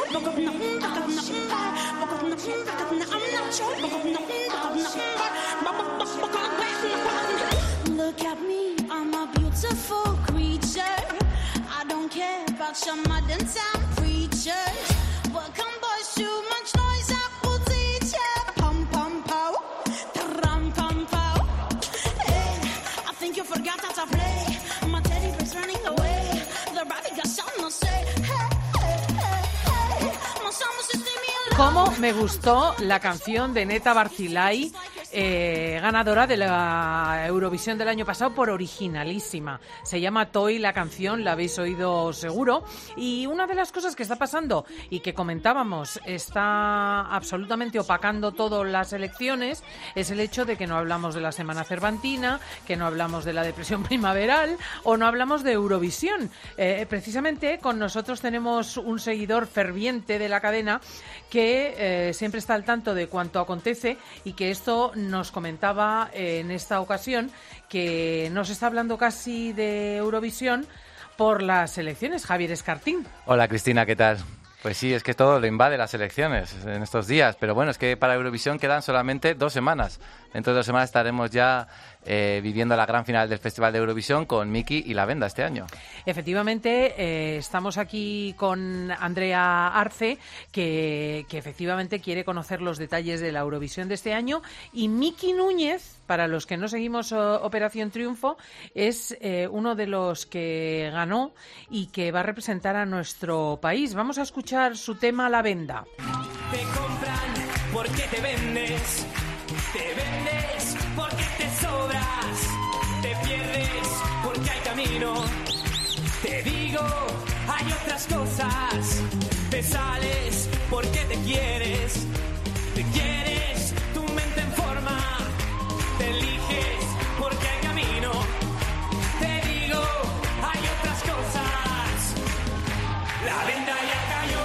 Look at me, I'm a beautiful creature. I don't care about your modern time preachers. Welcome boys, too much noise, I will teach ya. Pum pum pow, tram pum pow. Hey, I think you forgot how to play. My teddy bear's running away. The body got something to say. Hey, hey, hey, hey. My summer system, ¿Cómo me gustó la canción de Neta Barcilai, ganadora de la Eurovisión del año pasado por originalísima? Se llama Toy la canción, la habéis oído seguro. Y una de las cosas que está pasando y que comentábamos está absolutamente opacando todas las elecciones es el hecho de que no hablamos de la Semana Cervantina, que no hablamos de la depresión primaveral o no hablamos de Eurovisión. Precisamente con nosotros tenemos un seguidor ferviente de la cadena que siempre está al tanto de cuanto acontece y que esto nos comentaba en esta ocasión, que nos está hablando casi de Eurovisión por las elecciones. Javier Escartín. Hola Cristina, ¿qué tal? Pues sí, es que todo lo invade las elecciones en estos días, pero bueno, es que para Eurovisión quedan solamente 2 semanas. Dentro de 2 semanas estaremos ya viviendo la gran final del Festival de Eurovisión con Miki y La Venda este año. Efectivamente, estamos aquí con Andrea Arce, que efectivamente quiere conocer los detalles de la Eurovisión de este año, y Miki Núñez, para los que no seguimos Operación Triunfo, es uno de los que ganó y que va a representar a nuestro país. Vamos a escuchar su tema La Venda. Te compran porque te vendes porque te sobras, te pierdes porque hay camino. Te digo, hay otras cosas, te sales porque te quieres, tu mente en forma, te eliges porque hay camino. Te digo, hay otras cosas, la venda ya cayó.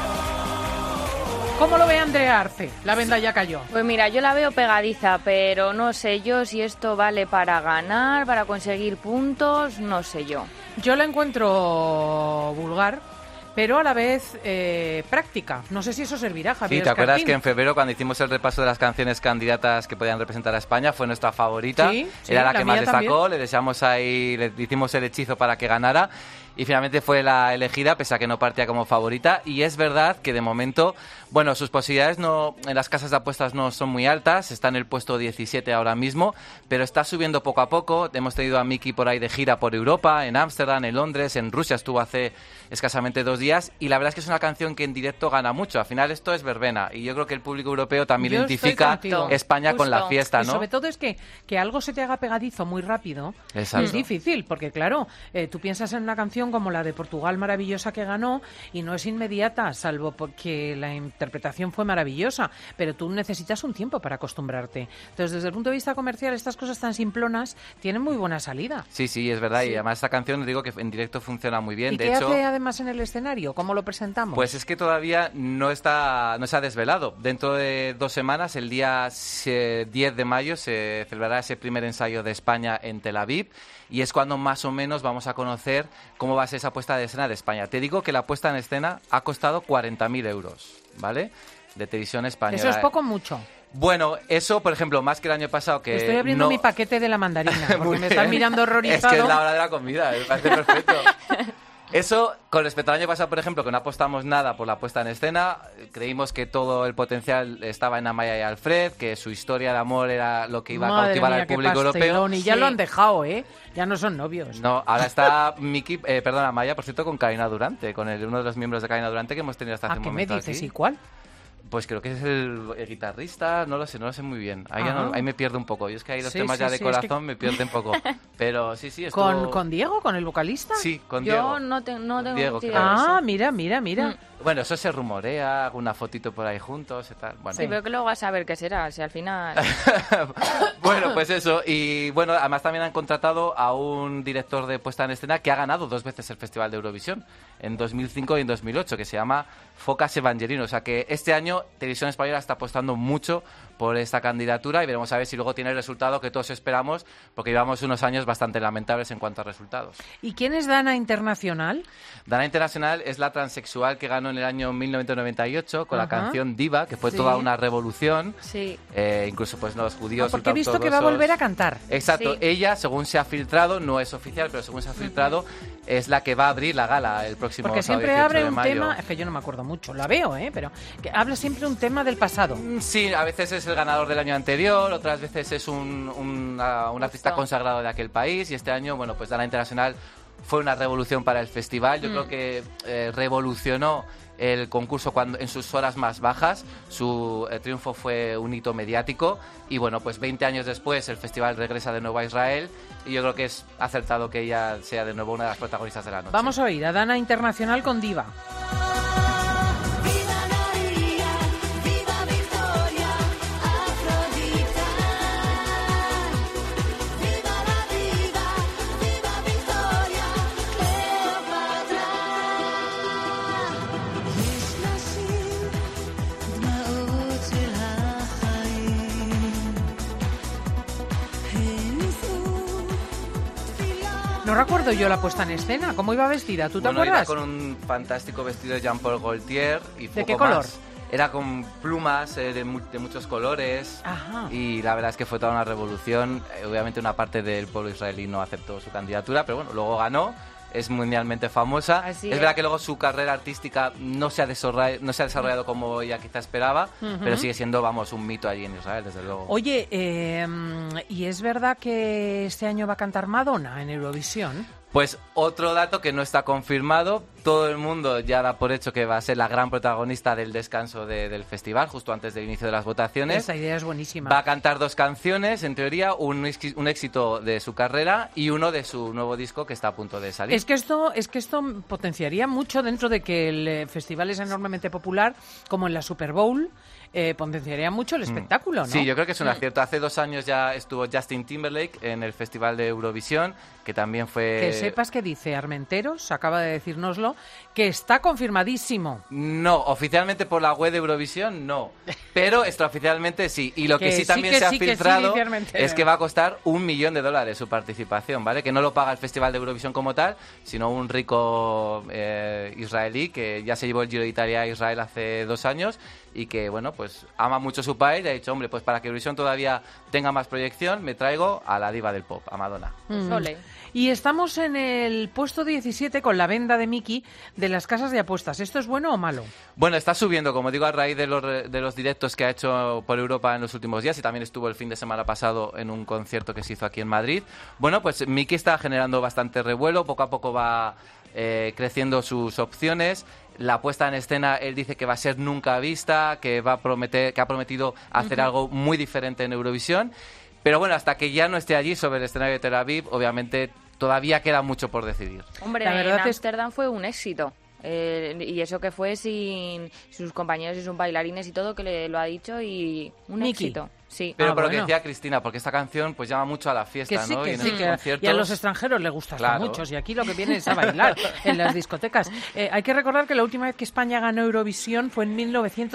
¿Cómo lo ve Andrea Arce? La Venda ya cayó. Pues mira, yo la veo pegadiza, pero no sé yo si esto vale para ganar, para conseguir puntos, no sé yo. Yo la encuentro vulgar, pero a la vez práctica. No sé si eso servirá, Javier. Sí, ¿te acuerdas Escartín? que en febrero, cuando hicimos el repaso de las canciones candidatas que podían representar a España, fue nuestra favorita? Sí, era la que más mía destacó, también. le deseamos ahí, le hicimos el hechizo para que ganara. Y finalmente fue la elegida, pese a que no partía como favorita. Y es verdad que de momento, bueno, sus posibilidades no en las casas de apuestas no son muy altas. Está en el puesto 17 ahora mismo, pero está subiendo poco a poco. Hemos tenido a Miki por ahí de gira por Europa, en Ámsterdam, en Londres, en Rusia estuvo hace escasamente 2 días. Y la verdad es que es una canción que en directo gana mucho. Al final esto es verbena. Y yo creo que el público europeo también Yo identifica estoy contigo. España con la Justo. fiesta, Y ¿no? sobre todo es que algo se te haga pegadizo muy rápido. Exacto. Es difícil, porque claro, tú piensas en una canción como la de Portugal maravillosa que ganó y no es inmediata, salvo porque la interpretación fue maravillosa, pero tú necesitas un tiempo para acostumbrarte. Entonces, desde el punto de vista comercial, estas cosas tan simplonas tienen muy buena salida. Sí, sí, es verdad. Sí. Y además esta canción, digo que en directo funciona muy bien. ¿Y De qué hecho, hace además en el escenario? ¿Cómo lo presentamos? pues es que todavía no se ha desvelado. Dentro de 2 semanas, el día 10 de mayo, se celebrará ese primer ensayo de España en Tel Aviv y es cuando más o menos vamos a conocer cómo va a ser esa puesta de escena de España. Te digo que la puesta en escena ha costado 40.000 euros, ¿vale? De televisión española. Eso es poco o mucho. Bueno, eso, por ejemplo, más que el año pasado que Estoy abriendo no... mi paquete de la mandarina, Muy porque me bien. están mirando horrorizado. Es que es la hora de la comida, me parece perfecto. Eso, con respecto al año pasado, por ejemplo, que no apostamos nada por la puesta en escena, creímos que todo el potencial estaba en Amaya y Alfred, que su historia de amor era lo que iba a Madre cautivar mía, al qué público europeo. pastelón. Y ya Sí. lo han dejado, ¿eh? Ya no son novios. No, ahora está Amaya, por cierto, con Karina Durante, con uno de los miembros de Karina Durante que hemos tenido hasta hace un ¿Qué me momento dices? aquí. ¿Y cuál? Pues creo que es el guitarrista, no lo sé muy bien. Ahí, ya no- ahí me pierdo un poco. Yo es que hay los Sí, temas sí, ya de sí, es que- corazón me pierden un poco. Pero sí, estuvo... ¿Con Diego? ¿Con el vocalista? Sí, con Diego. Yo no tengo Diego, ni idea claro. de eso. Ah, mira. Bueno, eso se rumorea, alguna fotito por ahí juntos y tal. Bueno, Sí, pero que luego vas a ver qué será, si al final... bueno, pues eso. Y bueno, además también han contratado a un director de puesta en escena que ha ganado 2 veces el Festival de Eurovisión, en 2005 y en 2008, que se llama Focas Evangelino. O sea que este año Televisión Española está apostando mucho por esta candidatura y veremos a ver si luego tiene el resultado que todos esperamos, porque llevamos unos años bastante lamentables en cuanto a resultados. ¿Y quién es Dana Internacional? Dana Internacional es la transexual que ganó en el año 1998 con la Ajá. canción Diva, que fue Sí. toda una revolución. Sí. Incluso pues los judíos Porque he visto que va a ultraortodoxos. volver a cantar. Exacto, Sí. ella, según se ha filtrado, no es oficial, pero según se ha filtrado, es la que va a abrir la gala el próximo Porque sábado siempre 18 abre de un mayo. tema, es que yo no me acuerdo mucho, la veo, pero que habla siempre un tema del pasado. Sí, a veces es el ganador del año anterior, otras veces es un artista consagrado de aquel país, y este año, bueno, pues Dana Internacional fue una revolución para el festival. Yo creo que revolucionó el concurso cuando en sus horas más bajas. Su triunfo fue un hito mediático y bueno, pues 20 años después el festival regresa de nuevo a Israel y yo creo que es acertado que ella sea de nuevo una de las protagonistas de la noche. Vamos a oír a Dana Internacional con Diva. Viva María, viva Victoria, Afrodita. Viva la vida, viva Victoria, Cleopatra. נכנסים דמעות של החיים, הניסו תפילה. No recuerdo yo la puesta en escena, ¿cómo iba vestida? ¿Tú te Bueno, acuerdas? iba con un fantástico vestido de Jean-Paul Gaultier y ¿De poco qué color? más. Era con plumas de muchos colores. Ajá. Y la verdad es que fue toda una revolución. Obviamente una parte del pueblo israelí no aceptó su candidatura, pero bueno, luego ganó. Es mundialmente famosa. Así es es. verdad que luego su carrera artística no se ha desarrollado como ella quizá esperaba, pero sigue siendo, vamos, un mito allí en Israel, desde luego. Oye, ¿y es verdad que este año va a cantar Madonna en Eurovisión? Pues otro dato que no está confirmado, todo el mundo ya da por hecho que va a ser la gran protagonista del descanso del festival, justo antes del inicio de las votaciones. Esa idea es buenísima. Va a cantar 2 canciones, en teoría, un éxito de su carrera y uno de su nuevo disco que está a punto de salir. Es que esto potenciaría mucho dentro de que el festival es enormemente popular, como en la Super Bowl, potenciaría mucho el espectáculo, ¿no? Sí, yo creo que es un acierto. Hace 2 años ya estuvo Justin Timberlake en el Festival de Eurovisión, que también fue... Que sepas que dice Armenteros, acaba de decírnoslo, que está confirmadísimo. No, oficialmente por la web de Eurovisión no, pero extraoficialmente sí. Y lo que, Que sí sí, también que se ha sí, que sí, filtrado dice Armenteros. es que va a costar $1 millón su participación, ¿vale? Que no lo paga el Festival de Eurovisión como tal, sino un rico israelí que ya se llevó el Giro de Italia a Israel hace 2 años y que, bueno, pues ama mucho su país y ha dicho, hombre, pues para que Eurovisión todavía tenga más proyección, me traigo a la diva del pop, a Madonna. Ole. Y estamos en el puesto 17 con la venda de Mickey de las casas de apuestas. ¿Esto es bueno o malo? Bueno, está subiendo, como digo, a raíz de los directos que ha hecho por Europa en los últimos días y también estuvo el fin de semana pasado en un concierto que se hizo aquí en Madrid. Bueno, pues Mickey está generando bastante revuelo, poco a poco va creciendo sus opciones. La puesta en escena, él dice que va a ser nunca vista, que ha prometido hacer algo muy diferente en Eurovisión. Pero bueno, hasta que ya no esté allí sobre el escenario de Tel Aviv, obviamente todavía queda mucho por decidir. Hombre, La verdad en es- Ámsterdam fue un éxito. Y eso que fue sin sus compañeros y sus bailarines y todo, que lo ha dicho, y un Miki. éxito. Sí. Pero Ah, por lo que bueno. decía Cristina, porque esta canción pues llama mucho a la fiesta, Que sí, ¿no? que y en sí, estos que conciertos... y a los extranjeros les gusta hasta Claro. muchos. Y aquí lo que viene es a bailar en las discotecas. Hay que recordar que la última vez que España ganó Eurovisión fue en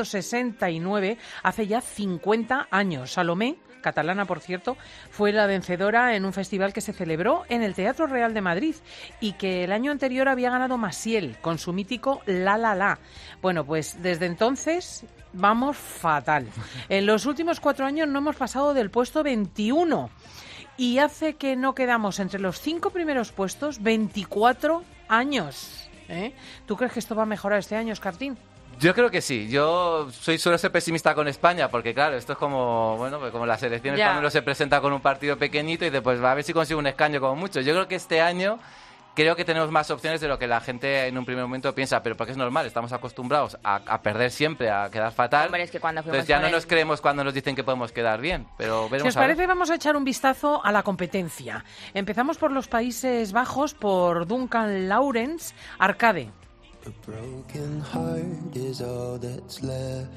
1969, hace ya 50 años. Salomé, catalana por cierto, fue la vencedora en un festival que se celebró en el Teatro Real de Madrid y que el año anterior había ganado Maciel con su mítico La La La. Bueno, pues desde entonces vamos fatal. En los últimos 4 años no hemos pasado del puesto 21 y hace que no quedamos entre los 5 primeros puestos 24 años. ¿Eh? ¿Tú crees que esto va a mejorar este año, Escartín? Yo creo que sí. Yo suelo ser pesimista con España porque, claro, esto es como, bueno, pues como las elecciones Ya. cuando uno se presenta con un partido pequeñito y después va a ver si consigue un escaño como mucho. Yo creo que este año creo que tenemos más opciones de lo que la gente en un primer momento piensa, pero porque es normal, estamos acostumbrados a perder siempre, a quedar fatal. Hombre, es que cuando fuimos Entonces ya con no el- nos creemos cuando nos dicen que podemos quedar bien, pero Si veremos os a ver. parece, vamos a echar un vistazo a la competencia. Empezamos por los Países Bajos, por Duncan Lawrence, Arcade. A broken heart is all that's left.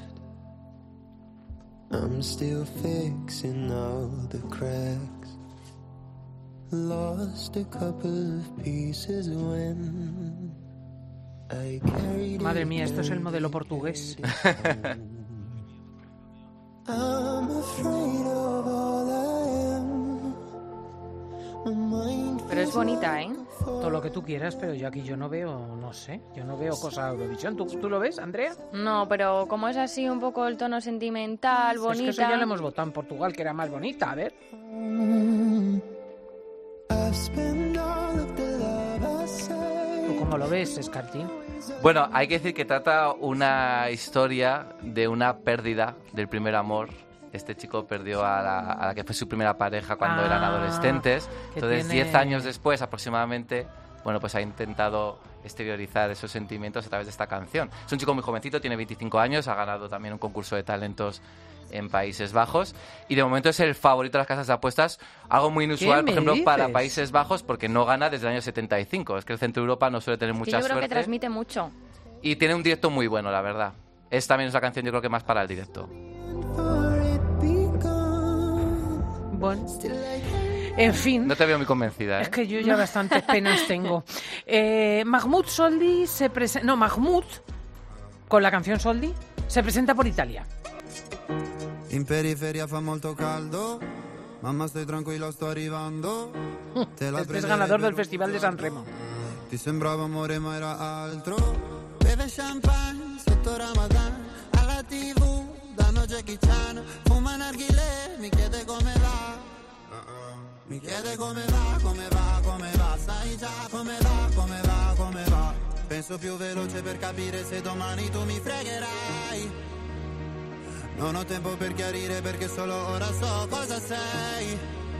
I'm still fixing all the cracks. Lost a couple of pieces when I carried Madre it mía, esto es el and modelo portugués. I'm afraid of all I am. My mind Pero es bonita, ¿eh? Todo lo que tú quieras, pero yo aquí no veo, no sé, yo no veo cosa de Eurovisión. ¿Tú lo ves, Andrea? No, pero como es así un poco el tono sentimental, bonita... Es que eso ya lo hemos votado en Portugal, que era más bonita, a ver. ¿Tú cómo lo ves, Escartín? Bueno, hay que decir que trata una historia de una pérdida del primer amor. Este chico perdió a la que fue su primera pareja cuando eran adolescentes. Entonces, 10 años después aproximadamente, bueno, pues ha intentado exteriorizar esos sentimientos a través de esta canción. Es un chico muy jovencito, tiene 25 años, ha ganado también un concurso de talentos en Países Bajos y de momento es el favorito de las casas de apuestas, algo muy inusual, por ejemplo, para Países Bajos, porque no gana desde el año 75. Es que el Centro Europa no suele tener mucha suerte. Yo creo que transmite mucho. Y tiene un directo muy bueno, la verdad. Es también una canción, yo creo que más para el directo. Bueno, en fin. No te veo muy convencida, ¿eh? Es que yo ya bastantes penas tengo. Mahmoud Soldi se presenta... No, Mahmoud, con la canción Soldi, se presenta por Italia. In periferia fa molto caldo, mamma stai tranquilla, sto arrivando. Este es ganador del Festival de San Remo. Ti sembrava amore ma era altro. Beve champagne sotto Ramadan, alla TV danno Jackie Chan, fuma narghilè, mi chiede come va. Mi chiede come va, sai già come va. Penso più veloce per capire se domani tu mi fregherai. Non ho tempo per chiarire perché solo ora so cosa sei.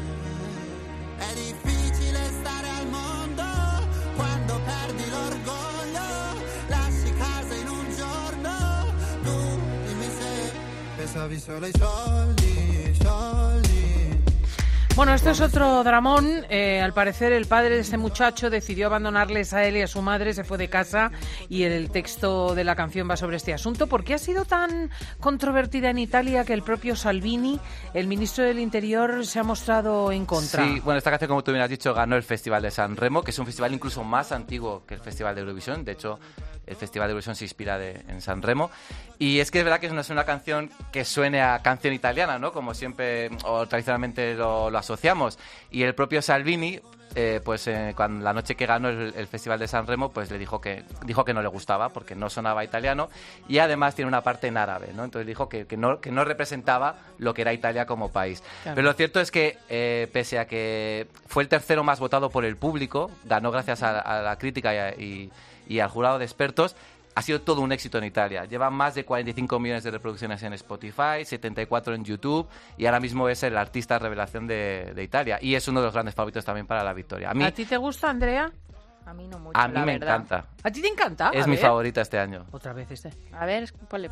È difficile stare al mondo quando perdi l'orgoglio. Lasci casa in un giorno, tu dimmi se pensavi solo ai soldi, soldi. Bueno, esto es otro dramón. Al parecer el padre de este muchacho decidió abandonarles a él y a su madre, se fue de casa y el texto de la canción va sobre este asunto. ¿Por qué ha sido tan controvertida en Italia que el propio Salvini, el ministro del Interior, se ha mostrado en contra? Sí, bueno, esta canción, como tú bien has dicho, ganó el Festival de San Remo, que es un festival incluso más antiguo que el Festival de Eurovisión. De hecho, el Festival de Eurovisión se inspira en San Remo. Y es que es verdad que no es una canción que suene a canción italiana, ¿no? Como siempre o tradicionalmente lo asociamos. Y el propio Salvini, cuando la noche que ganó el Festival de San Remo, pues le dijo que no le gustaba porque no sonaba italiano y además tiene una parte en árabe, ¿no? Entonces dijo que no representaba lo que era Italia como país. Claro. Pero lo cierto es que pese a que fue el tercero más votado por el público, ganó gracias a la crítica y al jurado de expertos. Ha sido todo un éxito en Italia. Lleva más de 45 millones de reproducciones en Spotify, 74 en YouTube y ahora mismo es el artista revelación de Italia. Y es uno de los grandes favoritos también para la victoria. ¿A ti te gusta, Andrea? A mí no mucho, a mí me encanta. ¿A ti te encanta? Es mi favorita este año. Otra vez este. A ver, ponle.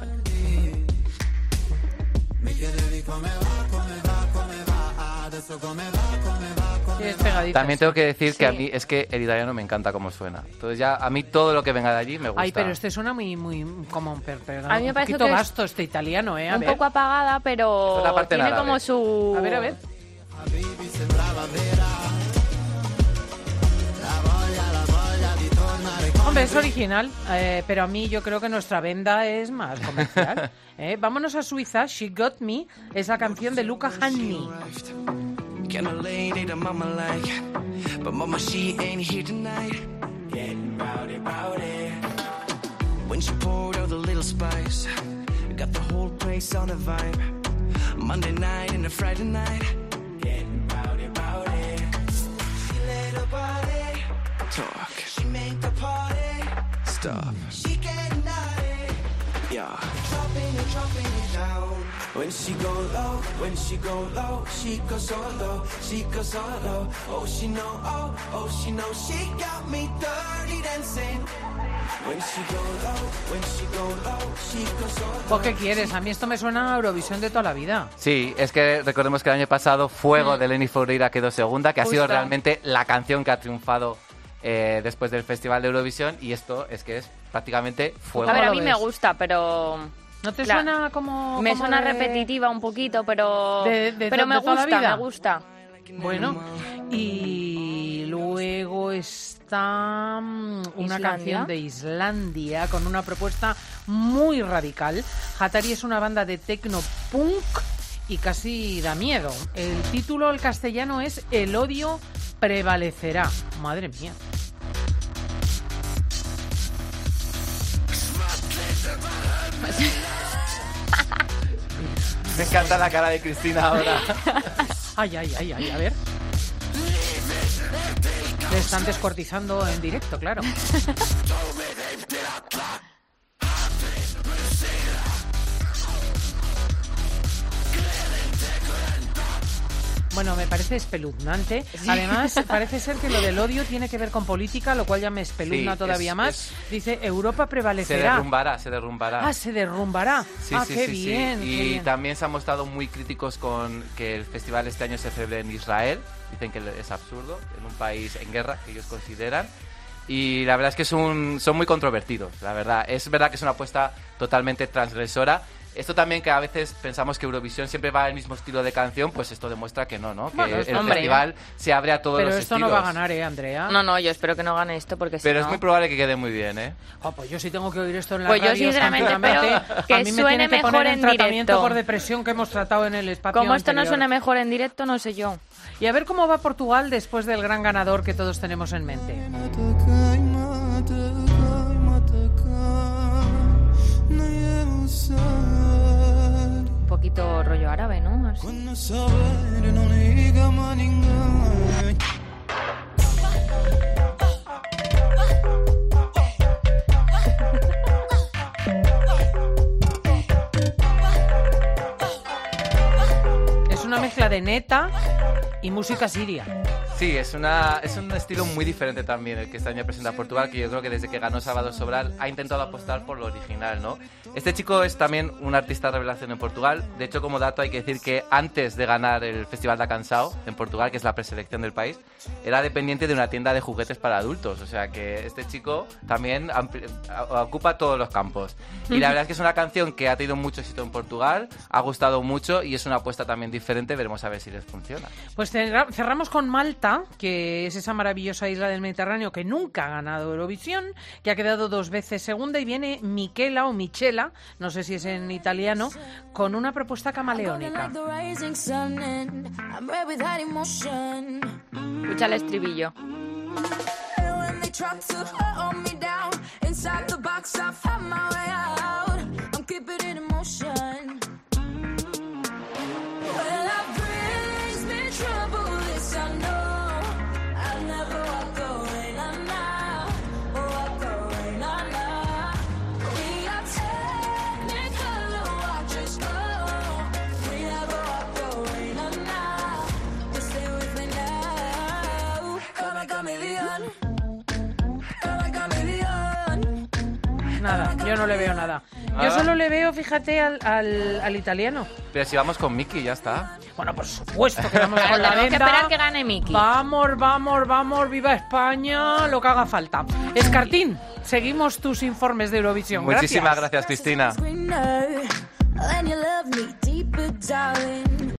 También tengo que decir que a mí es que el italiano me encanta cómo suena. Entonces ya a mí todo lo que venga de allí me gusta. Ay, pero este suena muy como un a mí me parece poquito que vasto este italiano, ¿eh? Un poco apagada, pero tiene como su... A ver. Hombre, es original, pero a mí yo creo que nuestra venda es más comercial. Vámonos a Suiza. She Got Me es la canción de Luca Hänni. Kinda late, ate a mama like, but mama, she ain't here tonight. Getting rowdy. When she poured out the little spice, got the whole place on a vibe. Monday night and a Friday night. Getting rowdy. She let her body talk. She make the party stop. She getting naughty. Yeah. Dropping it down. When she go low, she goes solo, she goes solo. Oh, she know, she got me dirty dancing. When she go low, she goes solo. ¿Por qué quieres? A mí esto me suena a Eurovisión de toda la vida. Sí, es que recordemos que el año pasado Fuego de Lenny Foureira quedó segunda, que ha sido realmente la canción que ha triunfado después del Festival de Eurovisión, y esto es que es prácticamente Fuego. A ver, a mí me gusta, pero... ¿No te suena como...? Me suena repetitiva un poquito, pero me gusta. Bueno, y luego está una canción de Islandia con una propuesta muy radical. Hatari es una banda de techno punk y casi da miedo. El título, el castellano, es El odio prevalecerá. Madre mía. Me encanta la cara de Cristina ahora. Ay, a ver. Le están descuartizando en directo, claro. Bueno, me parece espeluznante. Además, parece ser que lo del odio tiene que ver con política, lo cual ya me espeluzna todavía más. Dice, Europa prevalecerá. Se derrumbará. Ah, se derrumbará. Sí, qué bien. Y qué bien. también se han mostrado muy críticos con que el festival este año se celebre en Israel. Dicen que es absurdo, en un país en guerra, que ellos consideran. Y la verdad es que son muy controvertidos, la verdad. Es verdad que es una apuesta totalmente transgresora. Esto también, que a veces pensamos que Eurovisión siempre va al mismo estilo de canción, pues esto demuestra que no, ¿no? Que Bueno, el festival se abre a todos los estilos. Pero esto no va a ganar, Andrea. No, yo espero que no gane esto porque Pero si es no... muy probable que quede muy bien, ¿eh? Pues yo sí tengo que oír esto en la Pues yo radio. sinceramente espero que a mí me suene tiene que mejor poner en tratamiento directo. por depresión que hemos tratado en el espacio Como esto no anterior. suena mejor en directo, no sé yo. Y a ver cómo va Portugal después del gran ganador que todos tenemos en mente. Un poquito rollo árabe, ¿no? Así. Es una mezcla de neta y música siria. Sí, es un estilo muy diferente también el que este año presenta Portugal, que yo creo que desde que ganó Sábado Sobral ha intentado apostar por lo original, ¿no? Este chico es también un artista revelación en Portugal. De hecho, como dato hay que decir que antes de ganar el Festival da Canção en Portugal, que es la preselección del país, era dependiente de una tienda de juguetes para adultos. O sea que este chico también ocupa todos los campos. Y la verdad es que es una canción que ha tenido mucho éxito en Portugal, ha gustado mucho y es una apuesta también diferente. Veremos a ver si les funciona. Pues cerramos con Malta, que es esa maravillosa isla del Mediterráneo que nunca ha ganado Eurovisión, que ha quedado 2 veces segunda, y viene Michela o Michela, no sé si es en italiano, con una propuesta camaleónica. Escucha el estribillo. Nada, yo no le veo nada. Yo solo le veo, fíjate, al italiano. Pero si vamos con Miki, ya está. Bueno, por supuesto que vamos con la Tenemos que venda. esperar que gane Miki. Vamos, viva España, lo que haga falta. Escartín, seguimos tus informes de Eurovisión. Muchísimas gracias, Cristina.